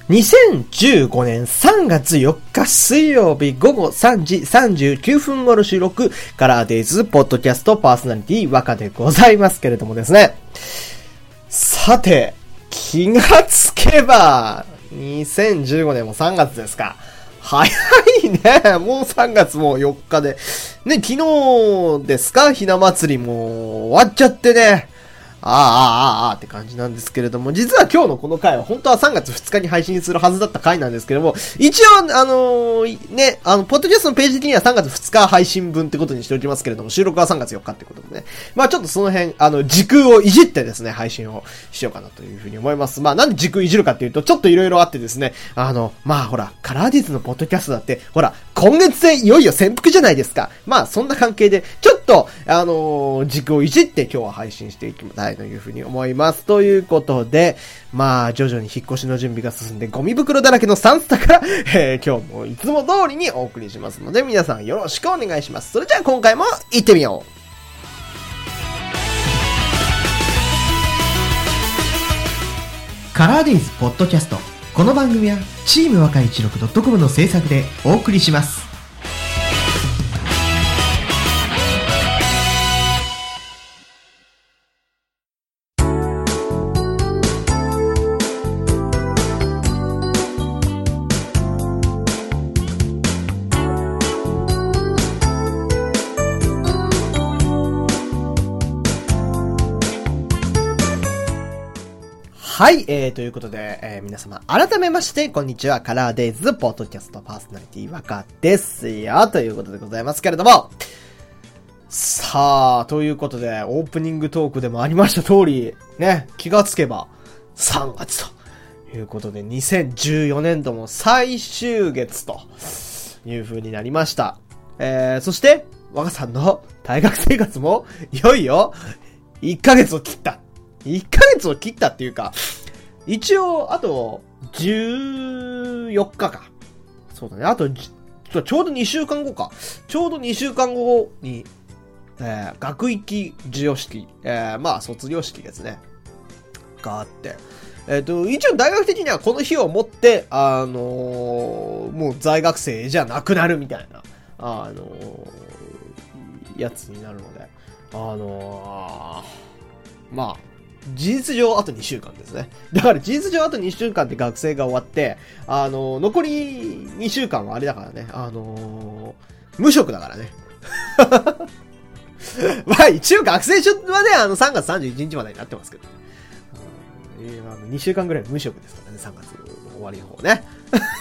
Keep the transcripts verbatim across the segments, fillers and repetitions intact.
にせんじゅうごねんさんがつよっか水曜日午後さんじさんじゅうきゅうふん頃収録、カラーデイズポッドキャストパーソナリティ若でございますけれどもですね。さて、気がつけば、にせんじゅうごねんもさんがつですか。早いね。もうさんがつもよっかで。ね、昨日ですか？ひな祭りも終わっちゃってね。ああ、ああ、ああって感じなんですけれども、実は今日のこの回は本当はさんがつふつかに配信するはずだった回なんですけども、一応、あのー、ね、あの、ポッドキャストのページ的にはさんがつふつか配信分ってことにしておきますけれども、収録はさんがつよっかってことでね。まあちょっとその辺、あの、時空をいじってですね、配信をしようかなというふうに思います。まあなんで時空いじるかっていうと、ちょっといろいろあってですね、あの、まあほら、カラーディズのポッドキャストだって、ほら、今月でいよいよ潜伏じゃないですか。まあそんな関係で、ちょっと、あのー、時空をいじって今日は配信していきたいというふうに思います。ということで、まあ、徐々に引っ越しの準備が進んでゴミ袋だらけのサンスタから、えー、今日もいつも通りにお送りしますので、皆さんよろしくお願いします。それじゃあ今回も行ってみよう。カラーデイズポッドキャスト。この番組はチーム若いじゅうろくドットコム の制作でお送りします。はい、えー、ということで、えー、皆様、改めまして、こんにちは、カラーデイズ、ポッドキャストパーソナリティ、若ですよ、ということでございますけれども、さあ、ということで、オープニングトークでもありました通り、ね、気がつけば、さんがつということで、にせんじゅうよねんども最終月という風になりました。えー、そして、若さんの大学生活も、いよいよ、いっかげつを切った。いっかげつを切ったっていうか、一応、あと、じゅうよっかか。そうだね。あと、ちょうどにしゅうかんごか。ちょうどにしゅうかんごに、えー、学域授与式、えー、まあ、卒業式ですね。があって。えっと、一応大学的にはこの日をもって、あのー、もう在学生じゃなくなるみたいな、あのー、やつになるので、あのー、まあ、事実上あとにしゅうかんですね。だから事実上あとにしゅうかんって学生が終わって、あのー、残りにしゅうかんはあれだからね、あのー、無職だからね。まあ一応学生証はね、あのさんがつさんじゅういちにちまでになってますけど、うん、えー、あのにしゅうかんぐらい無職ですからね、さんがつの終わりの方ね。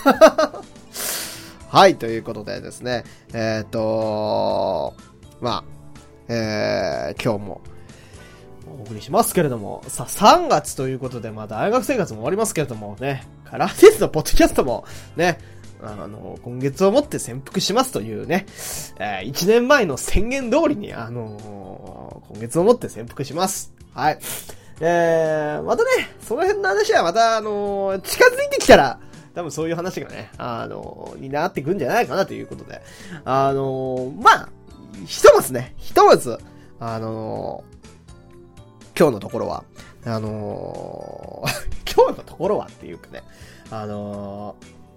はい、ということでですね、えっと、まあ、えー、今日も、お送りしますけれども、さあ、さんがつということで、まあ、大学生活も終わりますけれども、ね、カラーデイズのポッドキャストも、ね、あの、今月をもって潜伏しますというね、えー、いちねんまえの宣言通りに、あのー、今月をもって潜伏します。はい。えー、またね、その辺の話はまた、あのー、近づいてきたら、多分そういう話がね、あのー、になってくんじゃないかなということで、あのー、まあ、ひとまずね、ひとまず、あのー、今日のところは、あのー、今日のところはっていうかね、あの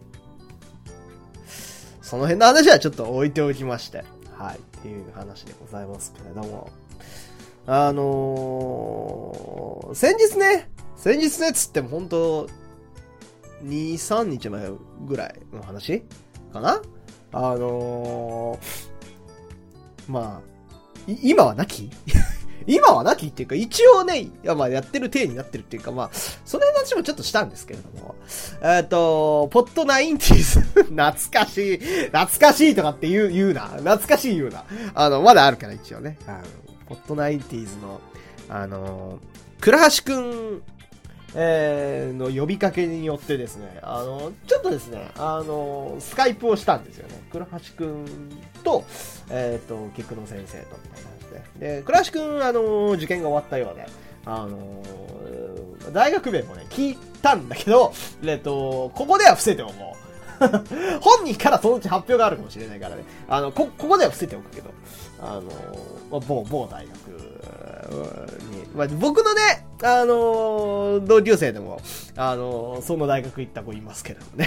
ー、その辺の話はちょっと置いておきまして、はい、っていう話でございますけれども、あのー、先日ね、先日ねつっても本当に、さんにちまえぐらいの話かな？あのー、まあ、今はなき今はなきっていうか、一応ね、いやまあやってる体になってるっていうか、まあ、その辺の話もちょっとしたんですけれども、えっと、ポットナインティーズ、懐かしい、懐かしいとかって言う、言うな、懐かしい言うな。あの、まだあるから一応ね、あの、ポットナインティーズの、あの、倉橋くん、えー、の呼びかけによってですね、あの、ちょっとですね、あの、スカイプをしたんですよね。倉橋くんと、えっと、菊野先生と、みたいな。で、倉橋くん、あのー、受験が終わったようで、あのー、大学名もね、聞いたんだけど、えっと、ここでは伏せておこ本人からそのうち発表があるかもしれないからね。あの、こ、ここでは伏せておくけど、あの、まあ、某、某大学に、まあ、僕のね、あの、同級生でも、あの、その大学行った子いますけれどもね。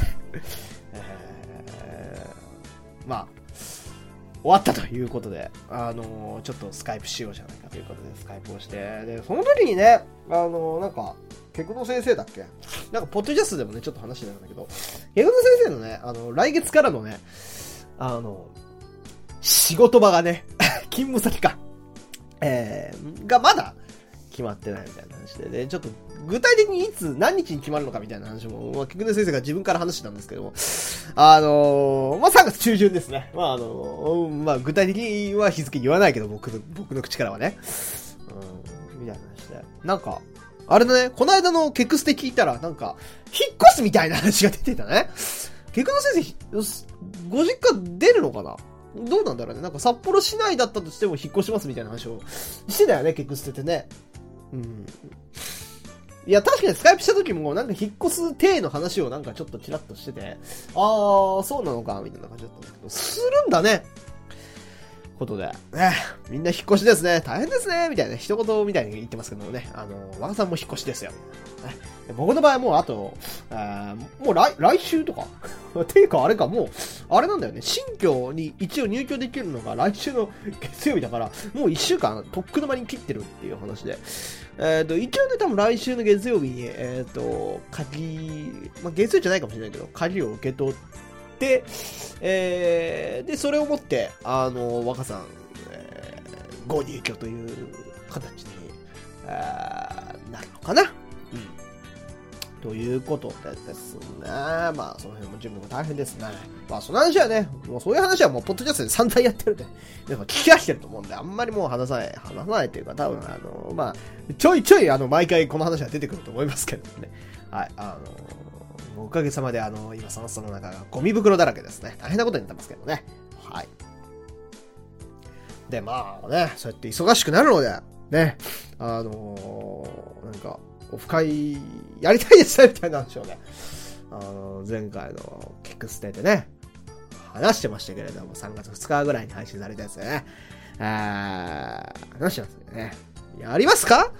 えー、まあ、終わったということで、あのー、ちょっとスカイプしようじゃないかということで、スカイプをして、で、その時にね、あのー、なんか、ケクノ先生だっけなんか、ポッドキャストでもね、ちょっと話してたんだけど、ケクノ先生のね、あの、来月からのね、あの、仕事場がね、勤務先か、えー、がまだ決まってないみたいな話で、で、ちょっと、具体的にいつ、何日に決まるのかみたいな話も、まあ、ケクノ先生が自分から話してたんですけども、あのー、まあ、さんがつ中旬ですね。まあ、あのー、まあ、具体的には日付言わないけど、僕の、僕の口からはね。うん、みたいな話で。なんか、あれだね、この間のケクステ聞いたら、なんか、引っ越すみたいな話が出てたね。ケクノ先生、ご実家出るのかな？どうなんだろうね。なんか札幌市内だったとしても引っ越しますみたいな話をしてたよね、ケクステってね。うん。いや、確かにスカイプした時も、なんか引っ越す体の話をなんかちょっとチラッとしてて、あー、そうなのか、みたいな感じだったんですけど、するんだね。ことで、ね、みんな引っ越しですね。大変ですね。みたいな、一言みたいに言ってますけどもね。あの、ワンさんも引っ越しですよ。ね、僕の場合もうあと、あもう来、来週とか。ていうかあれか、もう、あれなんだよね。新居に一応入居できるのが来週の月曜日だから、もう一週間、とっくの間に切ってるっていう話で。えっと、一応ね、多分来週の月曜日に、えっと、鍵、まあ、月曜じゃないかもしれないけど、鍵を受け取って、で、えー、で、それをもって、あの、若さん、えー、ご入居という形に、あなるのかな。うん。ということでですね。まあ、その辺も準備も大変ですね。まあ、その話はね、もうそういう話はもう、ポッドキャストで散々やってるんで、やっぱ聞き飽きてると思うんで、あんまりもう話さない、話さないというか、多分、あの、まあ、ちょいちょい、あの、毎回この話は出てくると思いますけどね。はい、あの、おかげさまで、あの、今、そのその中がゴミ袋だらけですね。大変なことになってますけどね。はい。で、まあね、そうやって忙しくなるので、ね、あのー、なんか、オフ会やりたいですね、みたいな話をね、あのー、前回のキックステでね、話してましたけれども、さんがつふつかぐらいに配信されたやつでね、あー、話してますね。やりますか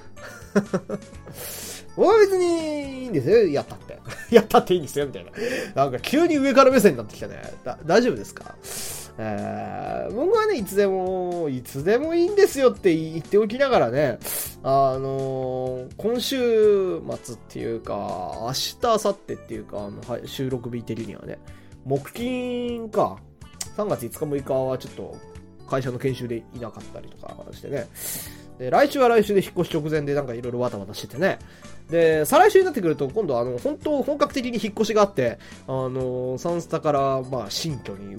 僕は別にいいんですよ。やったって。やったっていいんですよ。みたいな。なんか急に上から目線になってきたね。だ、大丈夫ですか？えー、僕はね、いつでも、いつでもいいんですよって言っておきながらね、あのー、今週末っていうか、明日、明後日っていうか、あの、はい、収録日的にはね、木金か、さんがついつかむいかはちょっと会社の研修でいなかったりとかしてね、で、来週は来週で引っ越し直前でなんかいろいろわたわたしててね。で、再来週になってくると今度あの、本当本格的に引っ越しがあって、あの、サンスタからまあ新居に移って、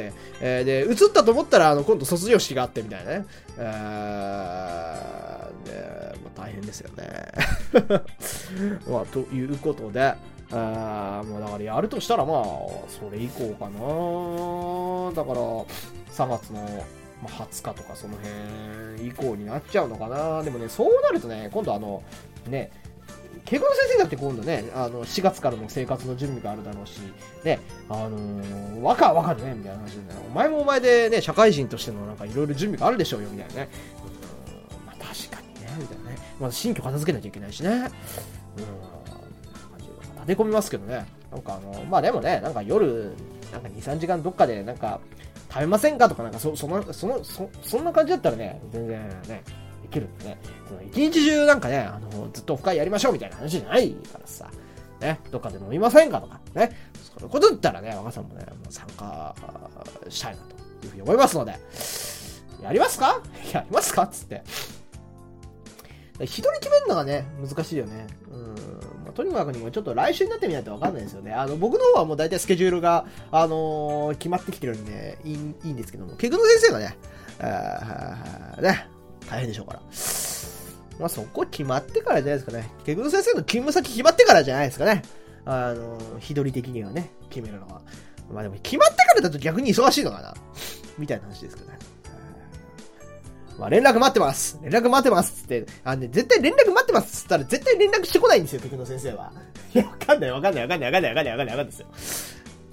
えー、で、移ったと思ったらあの、今度卒業式があってみたいなね。えー、で、まあ大変ですよね。まあ、ということで、あまあだからやるとしたらまあ、それ以降かな。だから、さんがつの、まあ、はつかとかその辺以降になっちゃうのかな。でもね、そうなるとね、今度あの、ね、ケイコの先生だって今度ね、あの、しがつからの生活の準備があるだろうし、ね、あのー、わかわかるね、みたいな話でね、お前もお前でね、社会人としてのなんかいろいろ準備があるでしょうよ、みたいなね。うん、まあ確かにね、みたいなね。まあ新居片付けなきゃいけないしね。うん、感じで立て込みますけどね。なんかあの、まあでもね、なんか夜、なんかに、さんじかんどっかでなんか、食べませんかとかなんかそ、その、その、そ、そんな感じだったらね、全然ね、できるんでね。一日中なんかね、あの、ずっとオフ会やりましょうみたいな話じゃないからさ、ね、どっかで飲みませんかとか、ね、そういうことだったらね、若さんもね、もう参加したいなというふうに思いますので、やりますかやりますかっつって。一人決めるのがね、難しいよね。うん。まあ、とにかくにもちょっと来週になってみないとわかんないですよね。あの、僕の方はもう大体スケジュールが、あのー、決まってきてるんで、いい、いいんですけども、ケグの先生がね、あね、大変でしょうから。まあ、そこ決まってからじゃないですかね。ケグの先生の勤務先決まってからじゃないですかね。あのー、日取り的にはね、決めるのは。まあでも、決まってからだと逆に忙しいのかなみたいな話ですけどね。まあ、連絡待ってます連絡待ってますつって、あのね、絶対連絡待ってますつったら絶対連絡してこないんですよ、テクノ先生は。いや、わかんないわかんないわかんないわかんないわかんないわかんないわかんないですよ。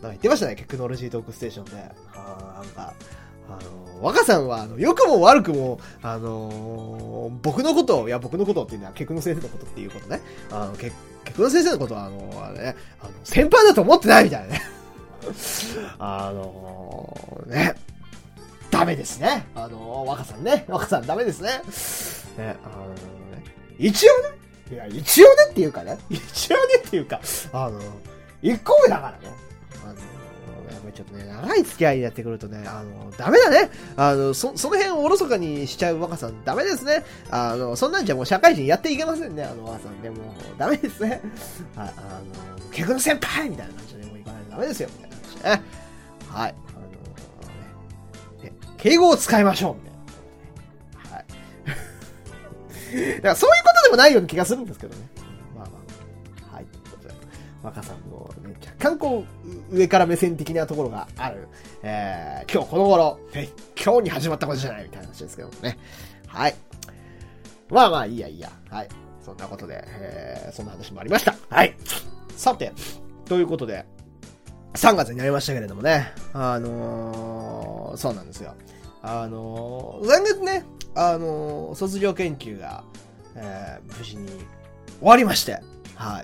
言ってましたね、テクノロジートークステーションで。あなんか、あの、若さんは、あの、良くも悪くも、あのー、僕のことを、いや、僕のことっていうのは、ケクノ先生のことっていうことね。あの、ケケクノ先生のことは、あの、あれね、あの、先輩だと思ってないみたいなね。あのー、ね。ダメですね。あのー、若さんね。若さんダメですね。ね、あのー、ね。一応ね。いや、一応ねっていうかね。一応ねっていうか、あのー、一個目だからね。あのー、ちょっとね、長い付き合いになってくるとね、あのー、ダメだね。あの、そ、その辺をおろそかにしちゃう若さん、ダメですね。あの、そんなんじゃもう社会人やっていけませんね、あの若さんね。もう、ダメですね。はい、あの、ケクノ先輩みたいな感じでもういかないとダメですよ、みたいな感じでね。はい。あのー、ね、敬語を使いましょう、みたいな。はい。だからそういうことでもないような気がするんですけどね。まあまあ。はい。ということで、若さんのね、若干こう、上から目線的なところがある、えー、今日この頃、え、今日に始まったことじゃないみたいな話ですけどもね。はい。まあまあ、いいやいいや。はい。そんなことで、えー、そんな話もありました。はい。さて、ということで、さんがつになりましたけれどもね。あのー、そうなんですよ。あのー、先月ね、あのー、卒業研究が、えー、無事に終わりまして。はい。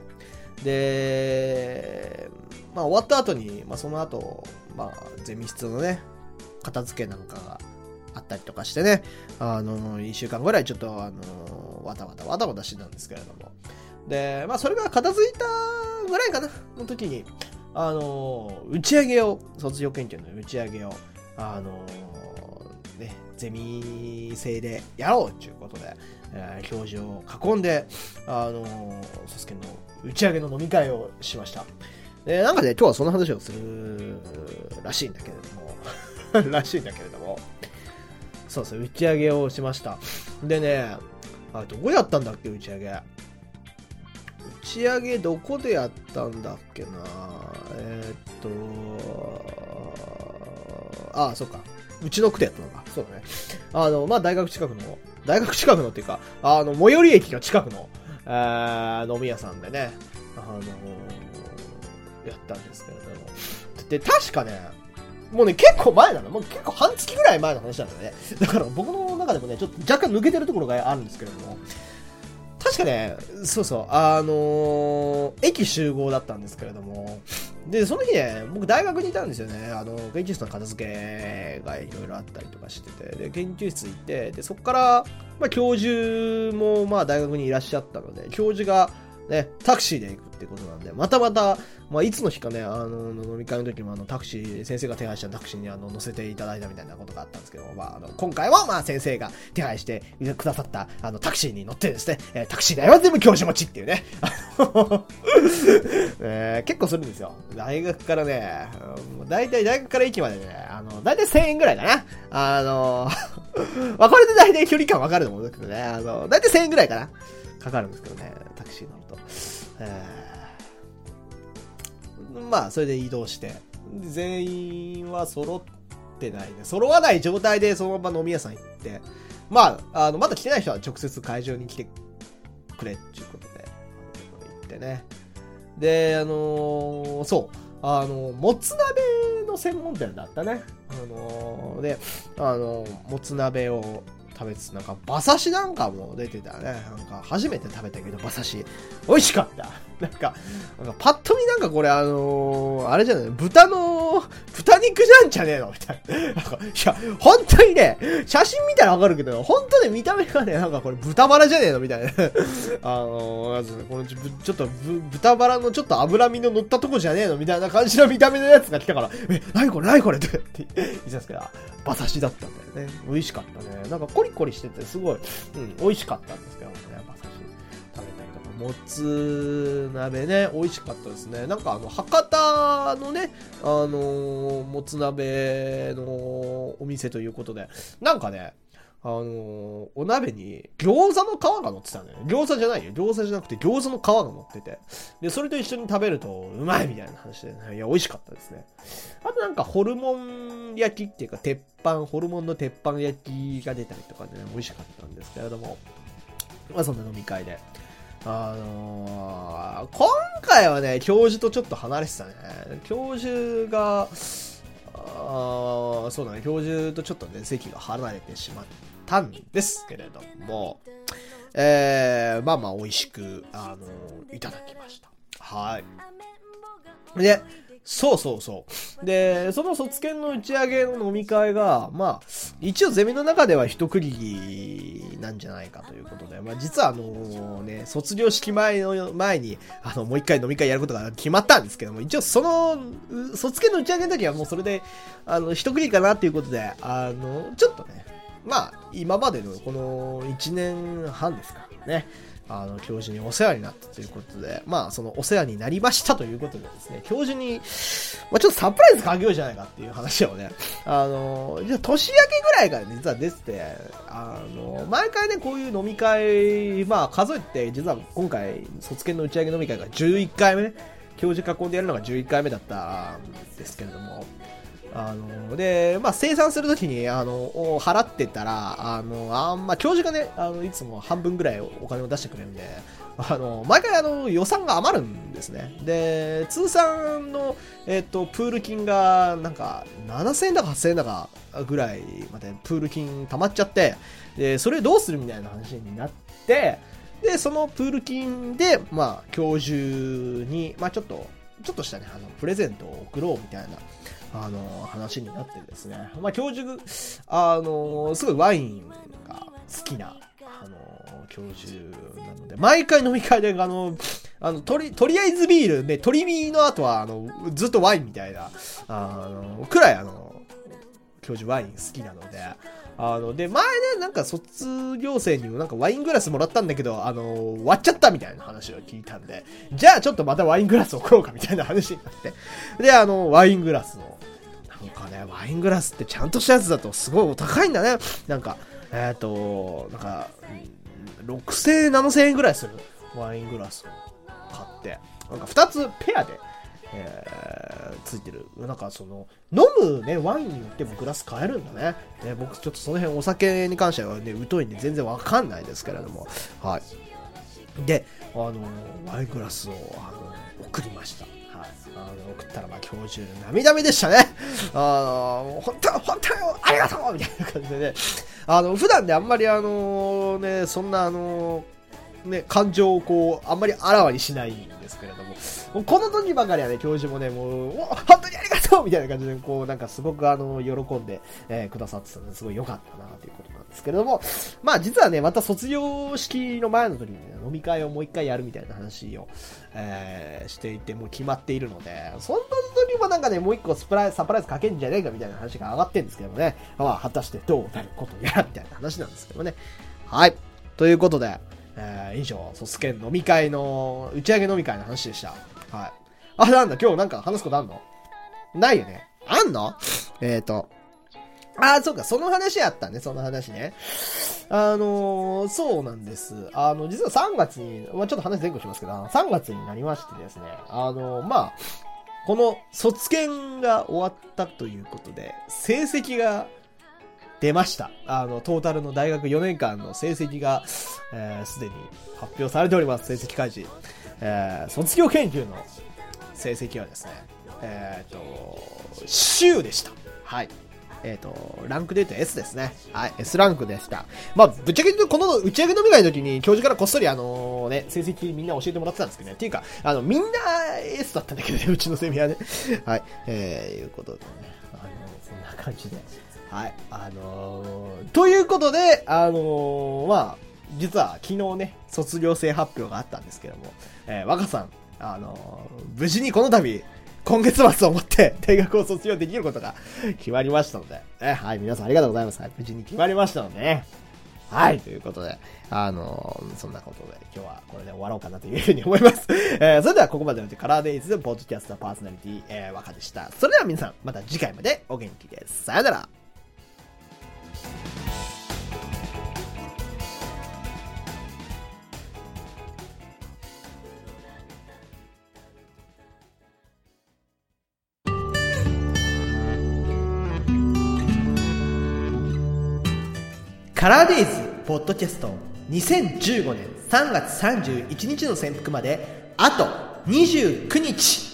で、まあ終わった後に、まあその後、まあゼミ室のね、片付けなんかがあったりとかしてね、あの、いっしゅうかんぐらいちょっとあの、わたわたわたわたしてたんですけれども。で、まあそれが片付いたぐらいかな、の時に、あの、打ち上げを、卒業研究の打ち上げを、あの、ね、ゼミ生でやろうということで、えー、教授を囲んで、あの、サスケの打ち上げの飲み会をしました。で、なんかね、今日はその話をするらしいんだけれども、らしいんだけれども、そうそう、打ち上げをしました。でね、あ、どこでやったんだっけ、打ち上げ。打ち上げどこでやったんだっけな。えー、っと、あ、そっか。うちの区でやったのか。そうだね。あの、まあ、大学近くの、大学近くのっていうか、あの、最寄り駅が近くの、えー、飲み屋さんでね、あのー、やったんですけれども。で、確かね、もうね、結構前なの。もう結構半月ぐらい前の話なんだよね。だから僕の中でもね、ちょっと若干抜けてるところがあるんですけれども、確かね、そうそう、あのー、駅集合だったんですけれども、で、その日ね、僕大学にいたんですよね。あの、研究室の片付けがいろいろあったりとかしてて、で、研究室行って、で、そこから、まあ、教授も、まあ、大学にいらっしゃったので、教授が、ね、タクシーで行くってことなんで、またまた、まあ、いつの日かね、あの、飲み会の時もあの、タクシー、先生が手配したタクシーにあの、乗せていただいたみたいなことがあったんですけど、まあ、あの、今回は、まあ、先生が手配してくださった、あの、タクシーに乗ってですね、えー、タクシー代は全部教授持ちっていうね。えー、結構するんですよ。大学からね、だいたい大学から駅までね、あの、だいたいせんえんぐらいかな。あの、まあ、これでだいたい距離感わかると思うんですけどね、あの、だいたいせんえんぐらいかな。かかるんですけどね、タクシー乗ると。えー、まあ、それで移動して、全員は揃ってないね。揃わない状態でそのまま飲み屋さん行って、まあ、あの、まだ来てない人は直接会場に来てくれっていうことで、行ってね。で、あのー、そう、あの、もつ鍋の専門店だったね。あのー、で、あの、もつ鍋を、食べつつ、なんか馬刺しなんかも出てたね。なんか初めて食べたけど馬刺し美味しかった。なんか、なんかパッと見なんかこれあのー、あれじゃない、豚の豚肉じゃんじゃねえのみたいな。なんかいや本当にね、写真見たらわかるけど本当に見た目がね、なんかこれ豚バラじゃねえのみたいな。あのー、このちょっと豚バラのちょっと脂身の乗ったとこじゃねえのみたいな感じの見た目のやつが来たから、え、なにこれなにこれって言ってたんですけど、馬刺しだったんだよね。美味しかったね。なんかコリコリしててすごい、うん、美味しかったんですけどね、馬刺し食べたりとか、もつ鍋ね、美味しかったですね。なんかあの、博多のね、あのー、もつ鍋のお店ということで、なんかね、あのー、お鍋に餃子の皮が乗ってたんだよね。餃子じゃないよ。餃子じゃなくて餃子の皮が乗ってて。で、それと一緒に食べるとうまいみたいな話で、ね、いや、美味しかったですね。あとなんかホルモン焼きっていうか、鉄板、ホルモンの鉄板焼きが出たりとかね、美味しかったんですけれども。まあそんな飲み会で。 あのー、今回はね、教授とちょっと離れてたね。教授が、あそうだね、教授とちょっとね、席が離れてしまったんですけれども、えー、まあまあ美味しく、あのー、いただきました。はい。で、そうそうそう。で、その卒検の打ち上げの飲み会が、まあ、一応ゼミの中では一区切りなんじゃないかということで、まあ実はあのね、卒業式前の、前に、あの、もう一回飲み会やることが決まったんですけども、一応その、卒検の打ち上げの時はもうそれで、あの、一区切りかなっていうことで、あの、ちょっとね、まあ、今までのこの一年半ですかね、あの、教授にお世話になったということで、まあ、そのお世話になりましたということでですね、教授に、まあ、ちょっとサプライズかけようじゃないかっていう話をね、あの、じゃあ年明けぐらいから実は出てて、あの、毎回ね、こういう飲み会、まあ、数えて、実は今回、卒検の打ち上げ飲み会がじゅういっかいめ、教授囲んでやるのがじゅういっかいめだったんですけれども、あの、で、まあ、生産するときに、あの、払ってたら、あの、あんま、教授がね、あの、いつも半分ぐらいお金を出してくれるんで、あの、毎回あの、予算が余るんですね。で、通算の、えっと、プール金が、なんか、ななせんえんだかはっせんえんだかぐらいまでプール金溜まっちゃって、で、それどうするみたいな話になって、で、そのプール金で、まあ、教授に、まあ、ちょっと、ちょっとしたね、あの、プレゼントを送ろうみたいな、あの、話になってですね。まあ、教授、あの、すごいワインが好きな、あの、教授なので、毎回飲み会で、あの、あの、とり、とりあえずビールで、取り身の後は、あの、ずっとワインみたいな、あの、くらい、あの、教授ワイン好きなので、あの、で、前ね、なんか卒業生にもなんかワイングラスもらったんだけど、あの、割っちゃったみたいな話を聞いたんで、じゃあちょっとまたワイングラスを送ろうかみたいな話になって。で、あの、ワイングラスを。なんかね、ワイングラスってちゃんとしたやつだとすごいお高いんだね。なんか、えっと、なんか、ろくせんえん、ななせんえんぐらいするワイングラスを買って、なんかふたつペアで、えー、ついてる。なんかその、飲むね、ワインによってもグラス買えるんだね。ね、僕ちょっとその辺お酒に関してはね、疎いんで全然わかんないですけれども。はい。で、あの、ワイングラスを、あの、送りました。はい。あの、送ったら、まあ、教授、涙目でしたね。あの、本当、本当よ、ありがとうみたいな感じでね。あの、普段であんまりあの、ね、そんなあの、ね、感情をこう、あんまりあらわにしないんですけれども、もうこの時ばかりはね、教授もね、もう、本当にありがとうみたいな感じで、こう、なんかすごくあの、喜んで、えー、くださってたので、すごい良かったな、ということなんですけれども、まあ実はね、また卒業式の前の時にね、飲み会をもう一回やるみたいな話を、えー、していて、もう決まっているので、その時もなんかね、もう一個スプライサプライズかけんじゃねえかみたいな話が上がってるんですけどもね、まあ果たしてどうなることやらみたいな話なんですけどもね。はい。ということで、えー、以上、卒検飲み会の、打ち上げ飲み会の話でした。はい。あ、なんだ、今日なんか話すことあんの？ないよね。あんの？えーと。あー、そうか、その話あったね、その話ね。あのー、そうなんです。あの、実はさんがつに、まあ、ちょっと話前後しますけど、さんがつになりましてですね、あのー、まあ、この卒検が終わったということで、成績が出ました。あの、トータルの大学よねんかんの成績が、えー、すでに発表されております。成績開示。えー、卒業研究の成績はですね、えっと、州でした。はい。えっと、ランクで言うと S ですね。はい、S ランクでした。まあ、ぶっちゃけ言うと、この打ち上げ飲み会の時に、教授からこっそりあのね、成績みんな教えてもらってたんですけどね。っていうか、あの、みんな S だったんだけどね、うちのセミはね。はい、えー、いうことでね。あの、そんな感じで。はい、あのー、ということで、あのー、まあ、実は昨日ね、卒業生発表があったんですけども、えー、若さん、あのー、無事にこの度、今月末をもって大学を卒業できることが決まりましたので、ね、はい、皆さんありがとうございます。はい、無事に決まりましたのでね。はい、ということで、あのー、そんなことで今日はこれで終わろうかなというふうに思います。えー、それではここまでのカラーデイズポッドキャストパーソナリティ、えー、若でした。それでは皆さん、また次回までお元気です。さよなら。カラーデイズポッドキャストにせんじゅうごねんさんがつさんじゅういちにちの潜伏まであとにじゅうくにち。